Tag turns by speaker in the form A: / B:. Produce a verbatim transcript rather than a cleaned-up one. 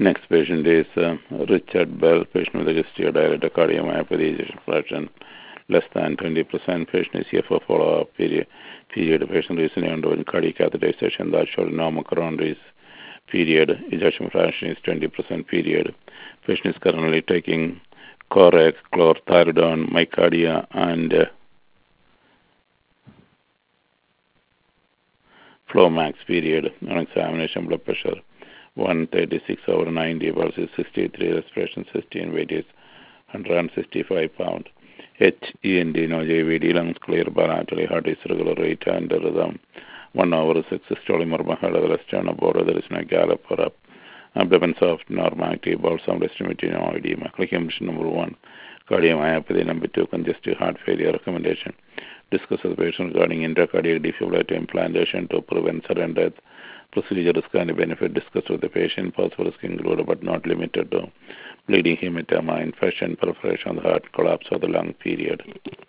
A: Next patient is uh, Richard Bell, patient with a history of dilated cardiomyopathy, ejection fraction less than twenty percent. Patient is here for follow-up period. Period. The patient recently underwent cardiac catheterization that showed normal coronaries. Period. Ejection fraction is twenty percent. Period. Patient is currently taking Corex, chlorthalidone, mycardia, and uh, Flomax. Period. On examination, blood pressure one thirty-six over ninety, versus sixty-three, respiration sixteen, weight is one hundred sixty-five pounds. H E N D, no J V D, lungs clear bilaterally, heart is regular rate and rhythm. One hour six systolic murmur, heart of the left sternum border, there is no gallop or up. Abdomen soft, normal-active, bowel sound estimate, no edema. Click emission number one, cardiomyopathy. Number two, congestive heart failure recommendation. Discuss with the patient regarding intracardiac defibrillator implantation to prevent sudden death. Procedure risk and benefit. Discuss with the patient. Possible risk included but not limited to bleeding, hematoma, infection, perforation of the heart, collapse of the lung. Period.